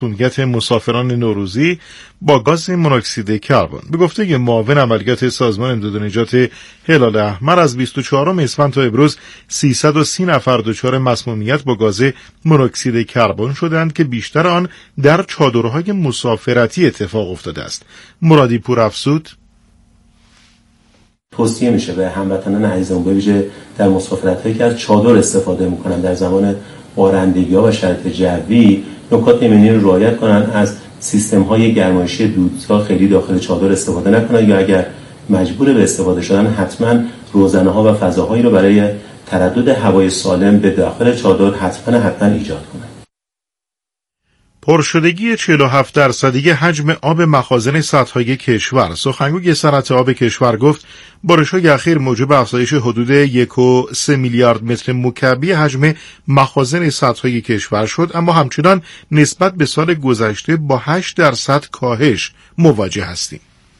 مسمومیت مسافران نوروزی با گاز مونوکسید کربن. به گفته معاون عملیات سازمان امداد و نجات هلال احمر از 24 اسفند تا امروز 330 نفر دچار مسمومیت با گاز مونوکسید کربن شدند که بیشتر آن در چادرهای مسافرتی اتفاق افتاده است. مرادی پورافزود: توصیه میشه به هموطنان عزیزمون به ویژه در مسافرت‌هایی که از چادر استفاده میکنن در زمان بارندگی‌ها و شرایط جوی نکات ایمنی رو رعایت کنن، از سیستم‌های گرمایشی دودها خیلی داخل چادر استفاده نکنن یا اگر مجبور به استفاده شدن حتما روزنه‌ها و فضاهایی رو برای تردد هوای سالم به داخل چادر حتما ایجاد کنن. پرشدگی 47% حجم آب مخازن سدهای کشور. سخنگوی صنعت آب کشور گفت بارش‌های اخیر موجب افزایش حدود 1.3 میلیارد متر مکعبی حجم مخازن سدهای کشور شد، اما همچنان نسبت به سال گذشته با 8% کاهش مواجه هستیم.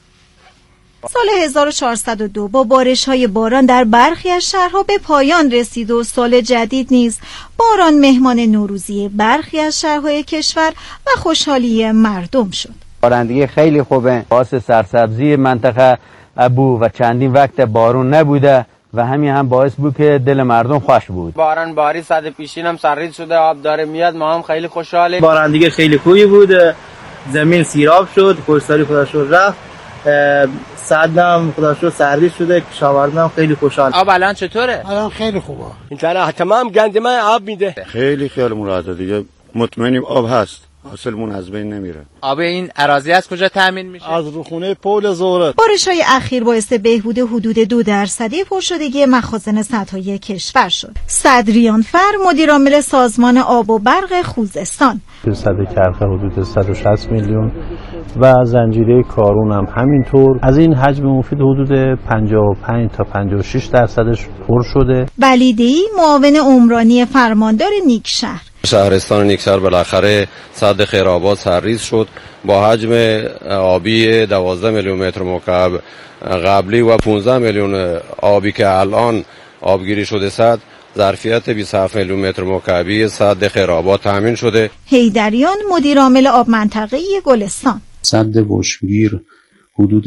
سال 1402 با بارش‌های باران در برخی از شهرها به پایان رسید و سال جدید نیز باران مهمان نوروزی برخی از شهرهای کشور و خوشحالی مردم شد. بارندگی خیلی خوبه، باعث سرسبزی منطقه بود و چندین وقت بارون نبوده و همین هم باعث بود که دل مردم خوش بود. باران باری صد پیشین هم سرریز شده، آب داره میاد، ما هم خیلی خوشحالیم. بارندگی خیلی خوبی بود، زمین سیراب شد، خشکسالی خدا شد رفت، صدم خدا شد سردی شده، کشاورزم خیلی خوشحال. آب الان چطوره؟ الان خیلی خوبه. اینطوری تمام گند من آب میده. خیلی خیالمون راحته دیگه، مطمئنیم آب هست، حاصلمون از بین نمیره. آب این اراضی از کجا تامین میشه؟ از رودخونه پول زهره. بارش‌های اخیر باعث بهبود حدود 2% پرشدگی مخازن سدهای کشور شد. صدریانفر مدیرعامل سازمان آب و برق خوزستان: سد کرخه حدود 160 میلیون و زنجیره کارون هم همینطور. از این حجم مفید حدود 55 تا 56% پر شده. ولیدی معاون عمرانی فرماندار نیکشهر: شهرستان نیکشهر بالاخره سد خیرآباد سرریز شد با حجم آبی 12 میلیون متر مکعب قبلی و 15 میلیون آبی که الان آبگیری شده سد، ظرفیت 27 میلیون متر مکعبی سد خیرآباد تامین شده. حیدریان مدیرعامل آب منطقه گلستان: سد وشمگیر حدود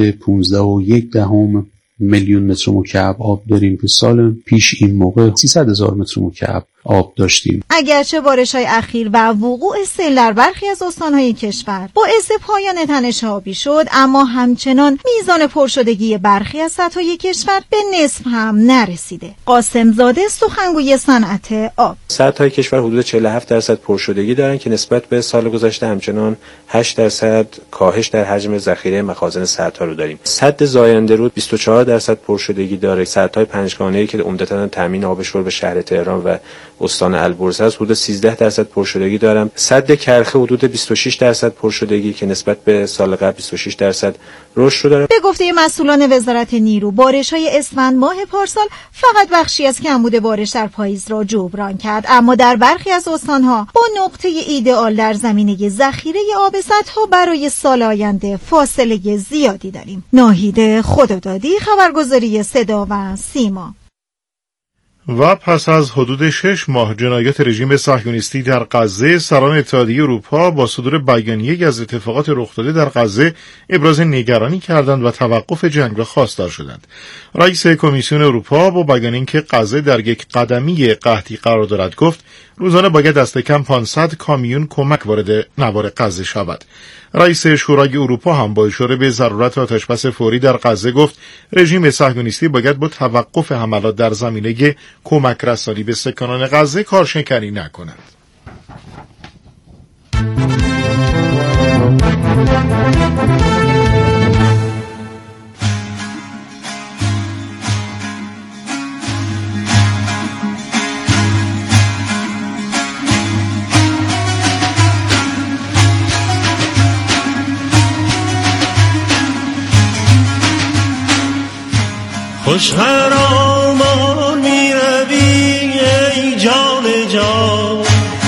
15.1 میلیون متر مکعب آب داریم که سال پیش این موقع 300,000 متر مکعب آب داشتیم. اگرچه بارش‌های اخیر و وقوع سیل در برخی از استان‌های کشور باعث پایان تنش آبی شد، اما همچنان میزان پرشدگی برخی از سدهای کشور به نصف هم نرسیده. قاسم زاده سخنگوی صنعت آب: سدهای کشور حدود 47% پرشدگی دارن که نسبت به سال گذشته همچنان 8% کاهش در حجم ذخیره مخازن سدها رو داریم. سد زاینده رود 24% پرشدگی داره. سدهای پنجگانه‌ای که عمدتاً تامین آب شرب شهر تهران و استان البرز است حدود 13% پرشدگی دارم. سد کرخه حدود 26% پرشدگی که نسبت به سال قبل 26% رشد داره. به گفته مسئولان وزارت نیرو، بارش‌های اسفند ماه پارسال فقط بخشی از کمبود بارش در پاییز را جبران کرد، اما در برخی از استان‌ها با نقطه ایدئال در زمینه ذخیره آب سدها برای سال آینده فاصله زیادی داریم. ناهید خدادادی، خبرگزاری صدا و سیما. و پس از حدود 6 ماه جنایات رژیم صهیونیستی در غزه، سران اتحادیه اروپا با صدور بیانیه‌ای از اتفاقات رخ داده در غزه ابراز نگرانی کردند و توقف جنگ را خواستار شدند. رئیس کمیسیون اروپا با بیان اینکه غزه در یک قدمی قحطی قرار دارد گفت روزانه باید دست کم 500 کامیون کمک وارد نوار غزه شود. رئیس شورای اروپا هم با اشاره به ضرورت آتشبس فوری در غزه گفت رژیم صهیونیستی باید با توقف حملات در زمینه کمک رسانی به سکانان غزه کارشکنی نکند. خوش خرامان می روی ای جان جان،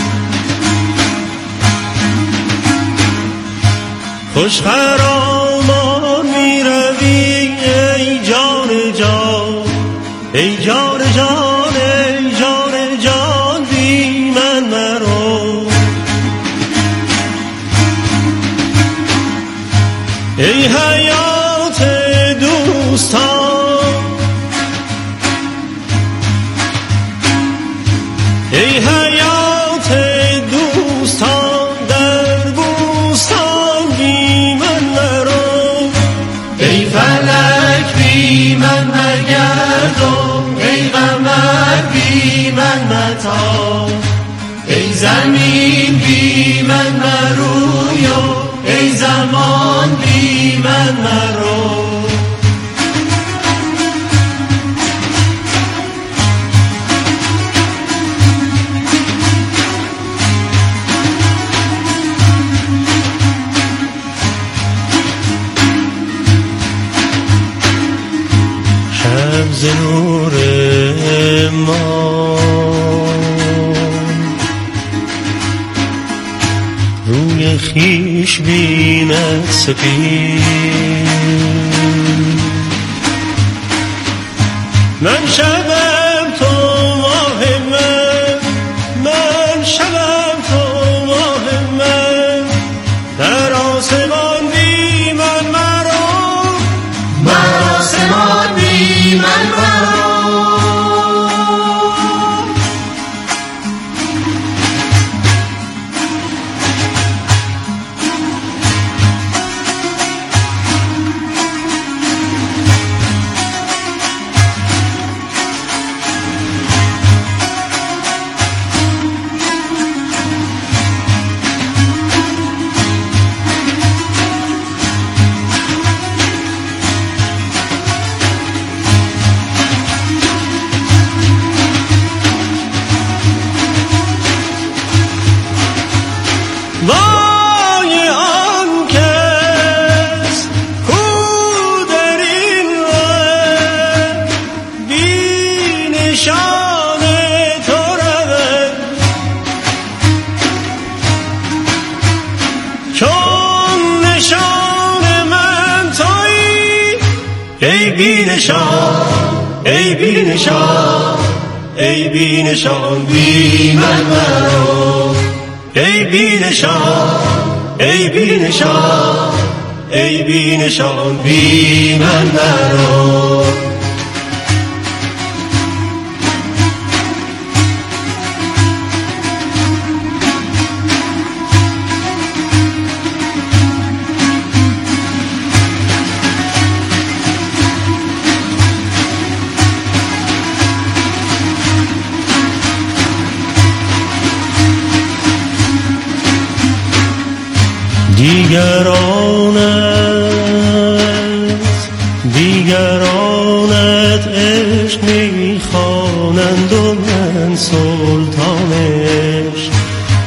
خوش خرامان می روی ای جان جان، ای جان جان، ای جان جان بی من مرو. ای حیات دوستان، ای حیات دوستان، در بوستان بی من نرو. ای فلک بی من مگردم، ای قمر بی من متاب، ای زمین بی من مروی و ای زمان بی من مرو. شب ز نور ما روی خیش بیند سپید، من شبم تو ماه من، من شبم تو ماه من، در آسمان بی من مرو، در آسمان بی من مرو. وای آن کس کو در این ره بی نشان تو رود، چون نشان من تویی. ای بی نشان، ای بی نشان، ای بی نشان بی من مرو. ای بی نشان، ای بی نشان، ای بی نشان بی من مرو. دیگرانت عشق میخوانند و من سلطانش،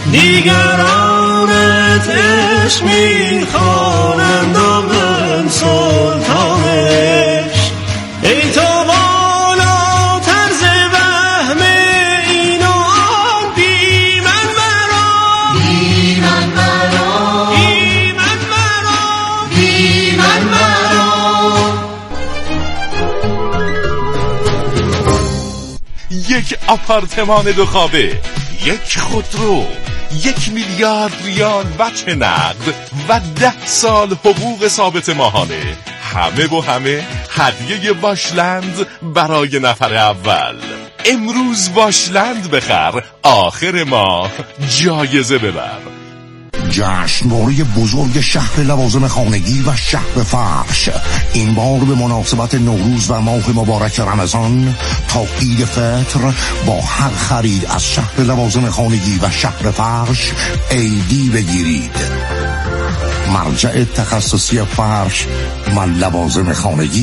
دیگرانت عشق میخوانند و من سلطانش. ای تو بالاتر ز وهم این و آن، بی من مرو، بی من مرو، بی من مرو، بی من مرو. یک آپارتمان 2 خوابه، یک خودرو، 1 میلیارد ریال وجه نقد و 10 سال حقوق ثابت ماهانه. همه و همه هدیه واشلند برای نفر اول. امروز واشلند بخر، آخر ماه جایزه ببر. جشنواره بزرگ شهر لوازم خانگی و شهر فرش، این بار به مناسبت نوروز و ماه مبارک رمضان تا عید فطر با هر خرید از شهر لوازم خانگی و شهر فرش عیدی بگیرید. مرجع تخصصی فرش و لوازم خانگی.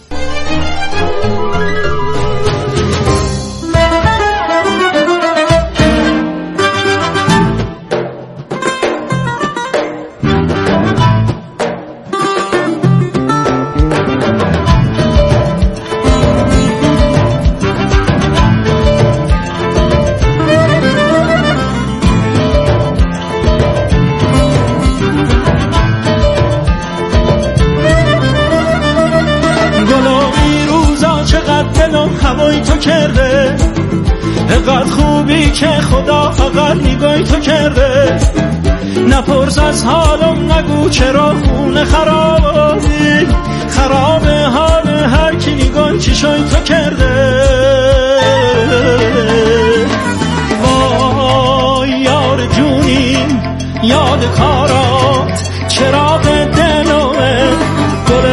هوای تو کرده، اینقدر خوبی که خدا فقط نگاهی تو کرده. نپرس از حالم، نگو چرا خونه خرابی، خراب حال هر کی نگاه چشای تو کرده. وای یار جونی یاد کارات، چراغ دلوه گل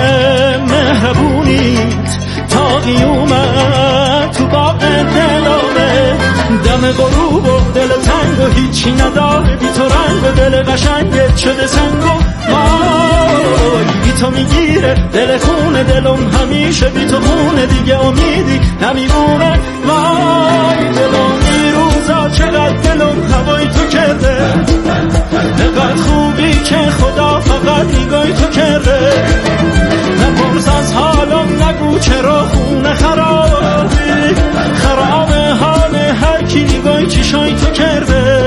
مهربونیت تا قیومت تو باغ دلوه. دم غروب و دل تنگ و هیچی نداره بی تو، رنگ و دل قشنگت شده سنگ و وای بی تو میگیره دل خونه دلم، همیشه بی تو خونه دیگه امیدی نمیمونه. وای دلم این روزا چقدر دلم هوای تو کرده، نقدر خوبی که خدا فقط نگاهی تو کرده. نپرس از حالم، نگو چرا خونه خرابی، خراب حال هر کی نگاهی چشای تو کرده.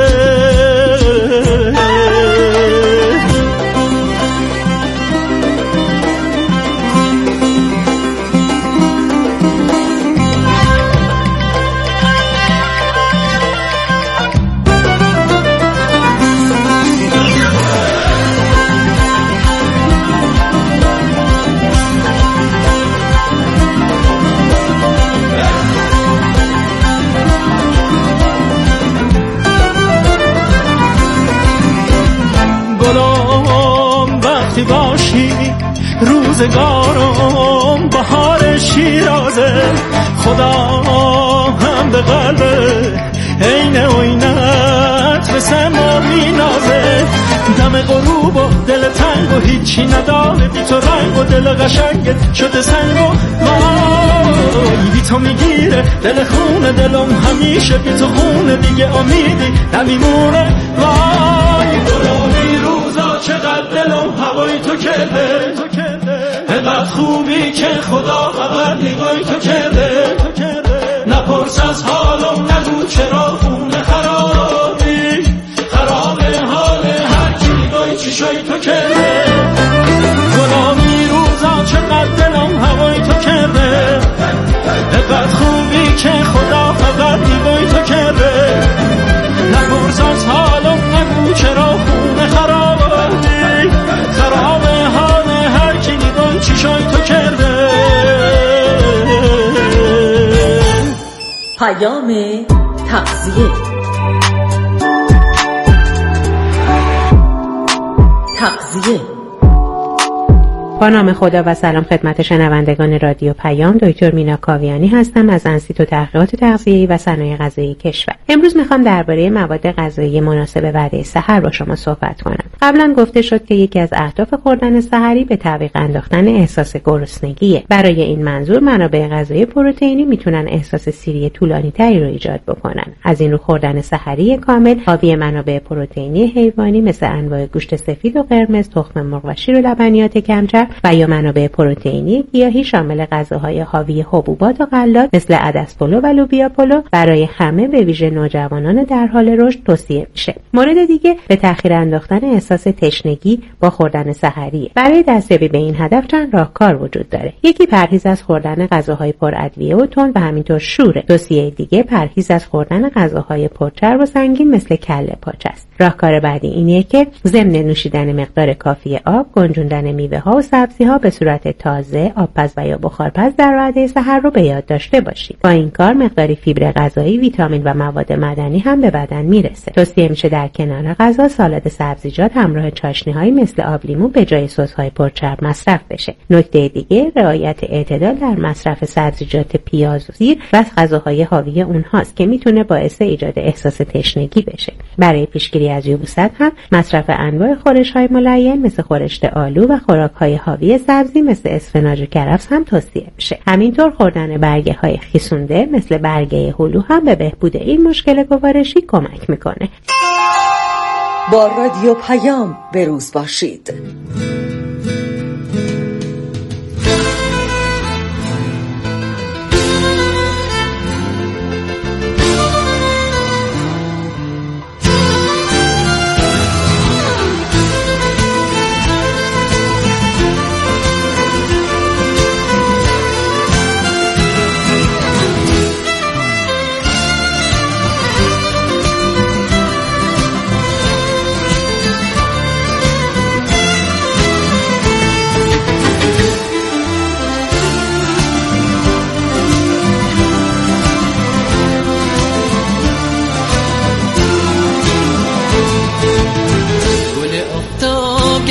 وقتی باشی روزگارم بهار شیرازه، خدا هم به قلب عین عینت به سما مینازه. دم غروب و دل تنگ و هیچی نداره بی تو، رنگ و دل قشنگت شده سنگ و وای بی تو میگیره دل خونه دلم، همیشه بی تو خونه دیگه امیدی نمیمونه. وای دلومی روزا چقدر دلم هوای تو کرده، انقدر خوبی که خدا فقط نگاهی تو کرده. نپرس از حالم، نگو چرا خونه خرابی، خراب حال هر کی نگاهی چشای تو کرده. غلامی روزا چقدر دلم هوای تو کرده، انقدر خوبی که خدا فقط نگاهی تو کرده. نپرس از حالم، نگو چرا خونه خرابی، خراب حال هر کی نگاهی چشای تو کرده. پیام تغذیه. با نام خدا و سلام خدمت شنوندگان رادیو پیام. دکتر مینا کاویانی هستم از انستیتو تحقیقات تغذیه‌ای و صنایع غذایی کشور. امروز میخوام درباره مواد غذایی مناسب وعده سحر با شما صحبت کنم. قبلا گفته شد که یکی از اهداف خوردن سحری به تعویق انداختن احساس گرسنگیه. برای این منظور منابع غذایی پروتئینی میتونن احساس سیری طولانی‌تری رو ایجاد بکنن. از این رو خوردن سحری کامل حاوی منابع پروتئینی حیوانی مثل انواع گوشت سفید و قرمز، تخم مرغ و شیر و لبنیات کمچرب و یا منابع پروتئینی گیاهی شامل غذاهای حاوی حبوبات و غلات مثل عدس پلو و لوبیا پلو برای همه به ویژه نوجوانان در حال رشد توصیه میشه. مورد دیگه به تأخیر انداختن احساس تشنگی با خوردن سحریه. برای دستیابی به این هدف چند راهکار وجود داره. یکی پرهیز از خوردن غذاهای پر ادویه و تند و همینطور شوره. توصیه دیگه پرهیز از خوردن غذاهای پرچرب و سنگین مثل کله پاچه است. راهکار بعدی اینه که ضمن نوشیدن مقدار کافی آب، گنجوندن میوه‌ها و سبزی‌ها به صورت تازه، آبپز و یا بخارپز در وعده سحر رو به یاد داشته باشید. با این کار مقداری فیبر غذایی، ویتامین و مواد معدنی هم به بدن میرسه. توصیه میشه در کنار غذا سالاد سبزیجات همراه چاشنی‌هایی مثل آب لیمو به جای سس‌های پرچرب مصرف بشه. نکته دیگه رعایت اعتدال در مصرف سبزیجات پیاز و زیر و غذاهای حاوی اونهاست که میتونه باعث ایجاد احساس تشنگی بشه. برای پیشگیری از یبوست هم مصرف انواع خورش‌های ملین مثل خورشت آلو و خوراک‌های حاوی سبزی مثل اسفناج و کرفس هم توصیه میشه. همینطور خوردن برگه‌های خیسونده مثل برگه هلو هم به بهبود این مشکل گوارشی کمک میکنه. با رادیو پیام بروز باشید.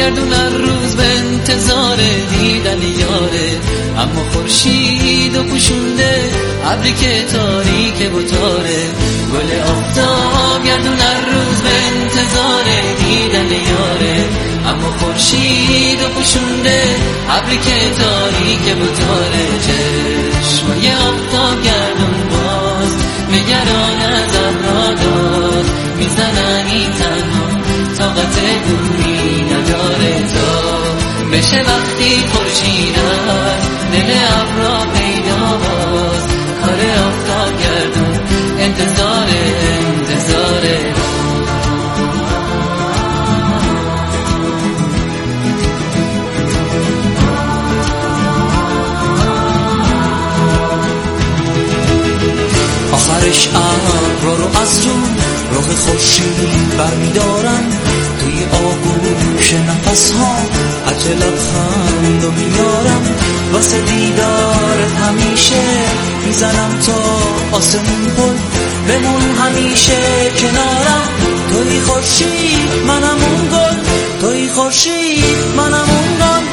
گردون هر روز به انتظار دیدن یاره، اما خورشید و پوشونده ابری که تاریک و تاره. گل آفتاب گردون هر روز به انتظار دیدن یاره، اما خورشید و پوشونده ابری که تاریک و تاره. چشمای آفتاب گردون باز نگران از ابراداد، میزنن این تنها طاقت دوری نداره تا بشه وقتی خورشید از دل ابرا پیداست. کار آفتاب گردون انتظاره. آخرش ابرا رو از رخ خورشید برمیدارن، توی آغوش نفس ها عجل لبخند و میارم. واسه دیدارت همیشه میزنم تا آسمون پل، بمون همیشه کنارم. توی خورشید منم اون گل، توی خورشید منم اون گل.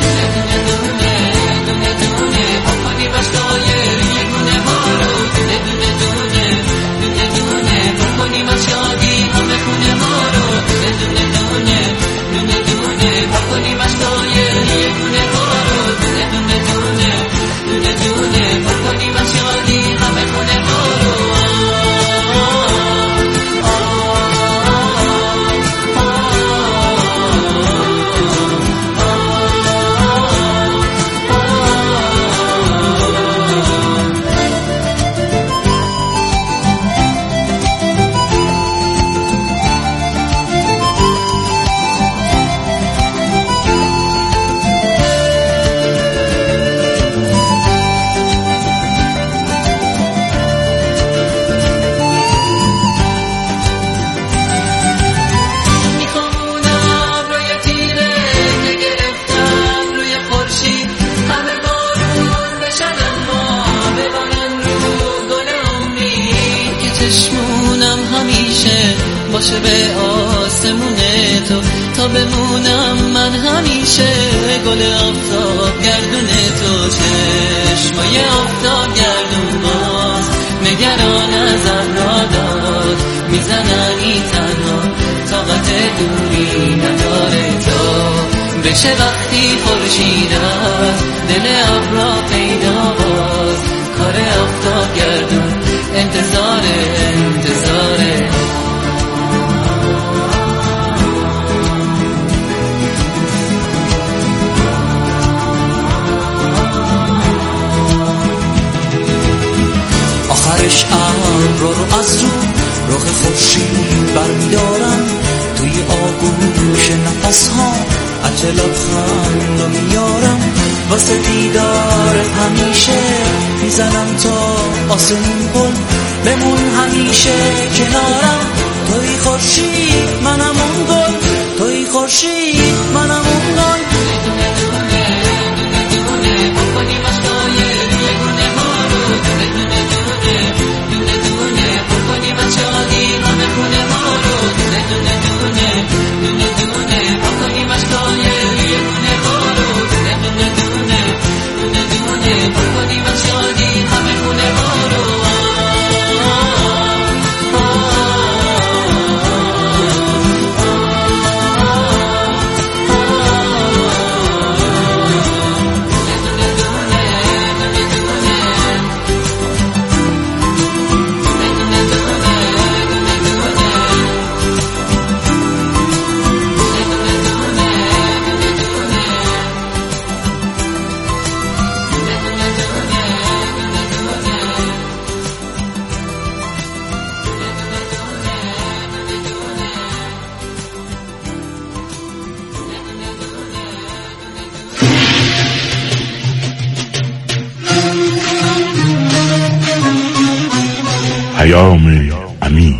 باشه به آسمون تو تا بمونم من همیشه گل آفتاب گردون تو. چشمای آفتاب گردون باز نگران از ابراداد، میزنن این تنها طاقت دوری نداره تا بشه وقتی خورشید از دل ابرا پیداست. کار آفتاب گردون انتظاره. آخرش ابرا رو از رخ خورشید برمیدارم، توی آغوش نفس ها عجل لبخند و میارم. واسه دیدارت همیشه میزنم تا آسمون پل، بمون همیشه کنارم. توی خورشید منم اون گل، توی خورشید منم اون گل. پیام امیر.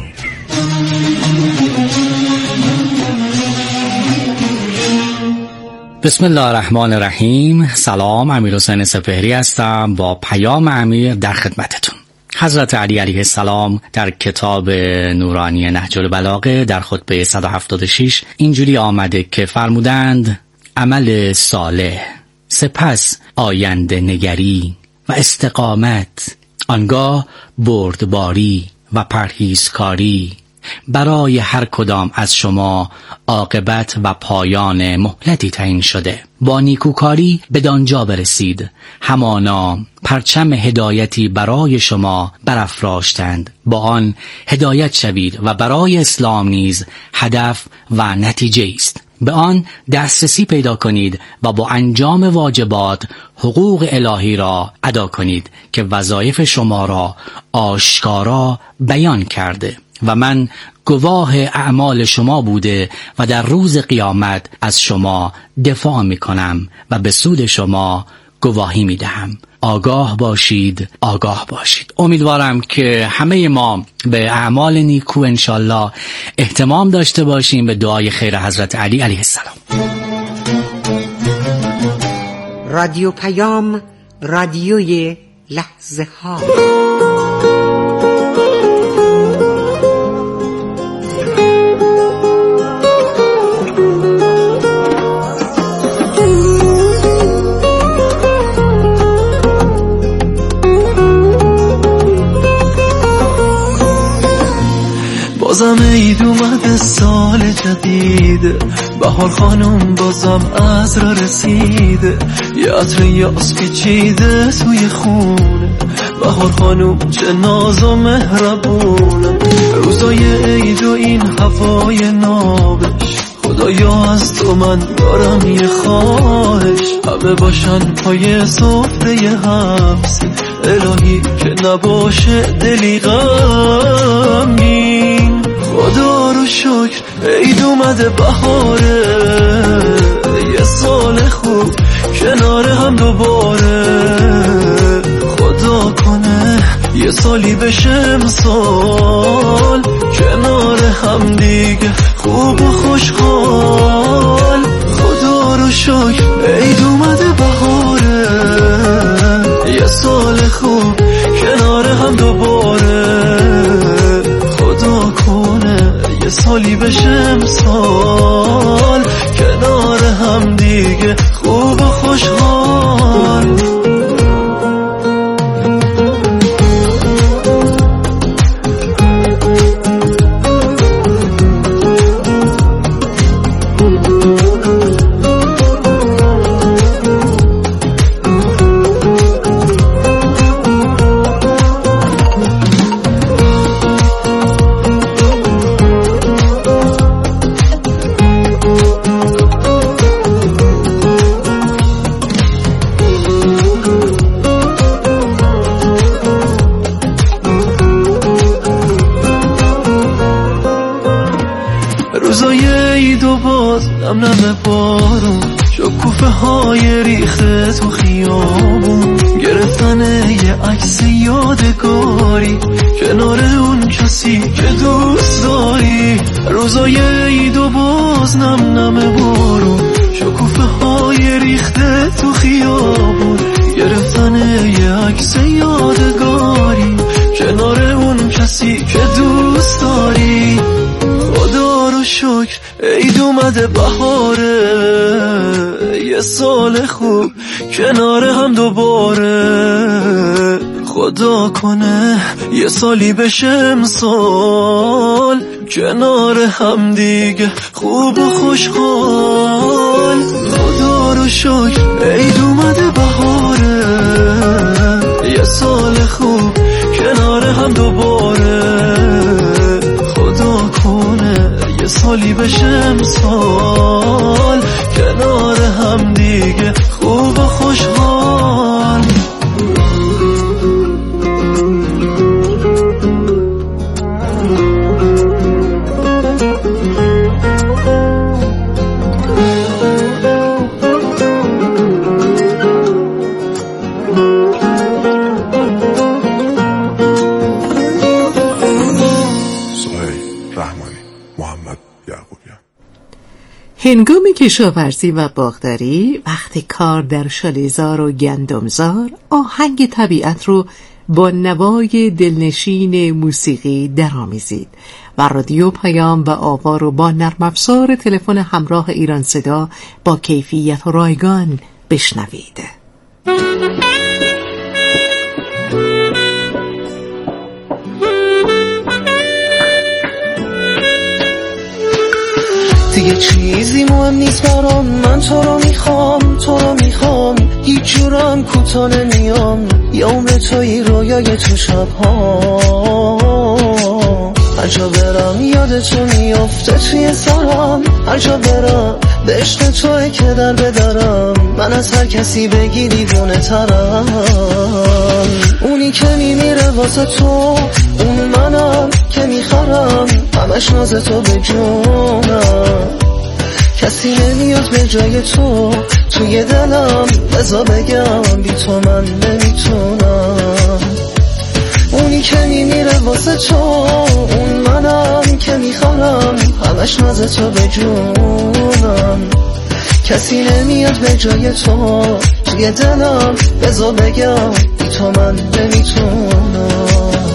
بسم الله الرحمن الرحیم. سلام، امیرحسین سپهری هستم با پیام امیر در خدمتتون. حضرت علی علیه السلام در کتاب نورانی نهج البلاغه در خطبه 176 اینجوری آمده که فرمودند عمل صالح، سپس آینده نگری و استقامت، آنگاه بردباری و پرهیزکاری. برای هر کدام از شما عاقبت و پایان مهلتی تعیین شده. با نیکوکاری بدانجا برسید، همانا پرچم هدایتی برای شما برافراشتند، با آن هدایت شوید و برای اسلام نیز هدف و نتیجه است. به آن دسترسی پیدا کنید و با انجام واجبات حقوق الهی را ادا کنید که وظایف شما را آشکارا بیان کرده و من گواه اعمال شما بوده و در روز قیامت از شما دفاع می کنم و به سود شما گواهی می دهم. آگاه باشید، آگاه باشید. امیدوارم که همه ما به اعمال نیکو انشالله اهتمام داشته باشیم. به دعای خیر حضرت علی علیه السلام. رادیو پیام، رادیوی لحظه ها. بازم عید اومده، سال جدید، بهار خانم بازم عصر رسیده، یه عطر یاس پیچیده توی خونه، بهار خانم چه ناز و مهربونه، روزای عید و این هوای نابش، خدایا از تو من دارم یه خواهش، همه باشن پای سفره حبس، الهی که نباشه دلی غمگین. خدا رو شکر عید اومده، بهاره، یه سال خوب کنار هم دوباره، خدا کنه یه سالی بشه امسال کنار هم دیگه خوب و خوشحال. خدا رو شکر عید اومده، بهاره، یه سال خوب کنار هم دوباره، خدا کنه یه سالی بشه امسال کنار هم دیگه خوب و خوشحال. نم بارون، شکوفه های ریخته تو خیابون، گرفتن یه عکس یادگاری کنار اون کسی که دوست داری، روزای عید و باز نم بارون، شکوفه های ریخته تو خیابون، گرفتن یه عکس یادگاری کنار اون کسی که دوست داری. خدا رو شکر عید اومده، بهاره، یه سال خوب کنار هم دوباره، خدا کنه یه سالی بشه امسال کنار هم دیگه خوب و خوشحال. خدا رو شکر عید اومده، بهاره، یه سال خوب کنار هم دوباره، خدا کنه یه سالی بشه امسال کنار هم دیگه خوب و خوشحال. هنگام کشاورزی و باغداری، وقت کار در شالیزار و گندمزار، آهنگ طبیعت رو با نوای دلنشین موسیقی درآمیزید و رادیو پیام و آوا رو با نرم افزار تلفن همراه ایران صدا با کیفیت و رایگان بشنوید. دیگه چیزی مهم نیست برام، من تو رو میخوام هیچ جورم کوتا نمیام، یا عمر توی رویای تو شبها، هر جا برم یادتو میافته توی سرم، هر جا برم به عشق توی که در بدرم، من از هر کسی بگی دیوونه ترم، اونی که میمیره واسه تو، اون منم که میخرم همش ناز تو به جونم، کسی نمیاد به جای تو توی دلم، بذار بگم بی تو من نمیتونم، اونی که میمیره واسه تو، اون منم که میخوام همش ناز تو به جونم، کسی نمیاد به جای تو توی دلم، بذار بگم بی تو من نمیتونم.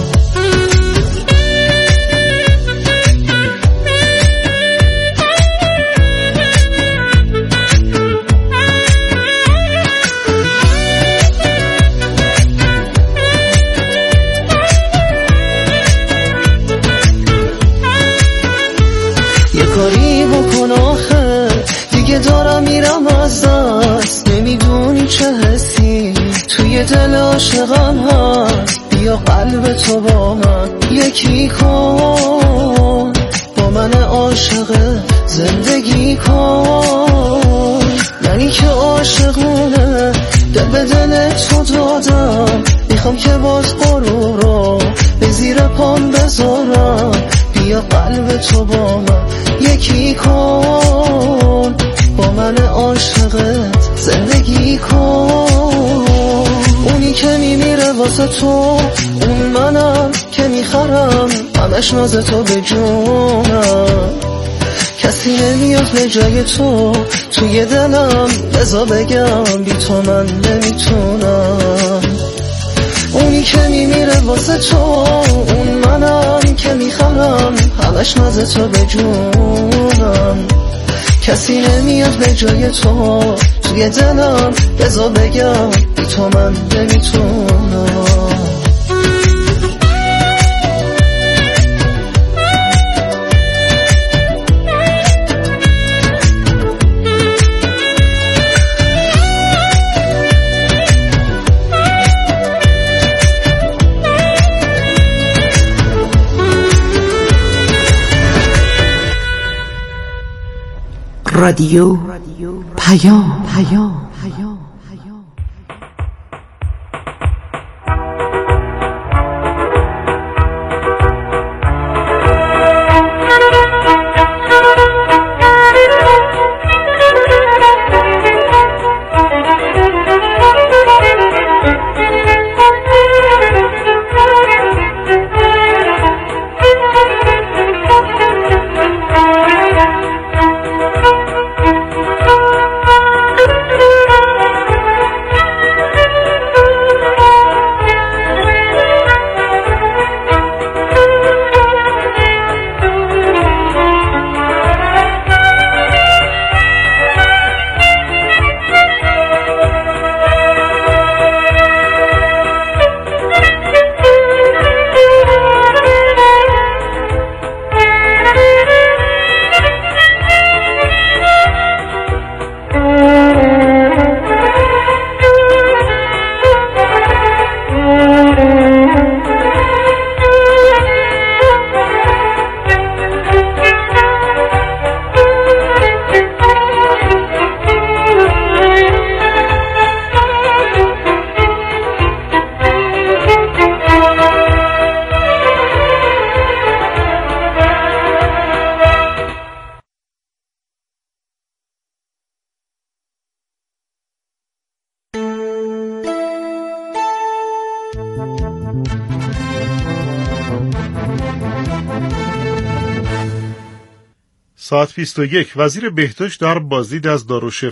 کاری بکن آخه دیگه دارم میرم از دست، نمیدونی چه حسی توی دل عاشقم هست، بیا قلب تو با من یکی کن، با من عاشق زندگی کن، منی که عاشقونه دل به دل تو دادم، میخوام که باز غرور رو به زیر پام بذارم، بیا قلب تو با من یکی کن، با من عاشقت زندگی کن، اونی که میمیره واسه تو، اون منم که میخرم همش ناز تو به جونم، کسی نمیاد به جای تو توی دلم، بذار بگم بی تو من نمیتونم، اونی که میمیره واسه تو، اون منم که میخوام همش ناز تو به جونم، کسی نمیاد به جای تو توی دلم، بذار بگم بی تو من نمیتونم. رادیو پیام. ساعت 21. وزیر بهداشت در بازدید از دارالشفا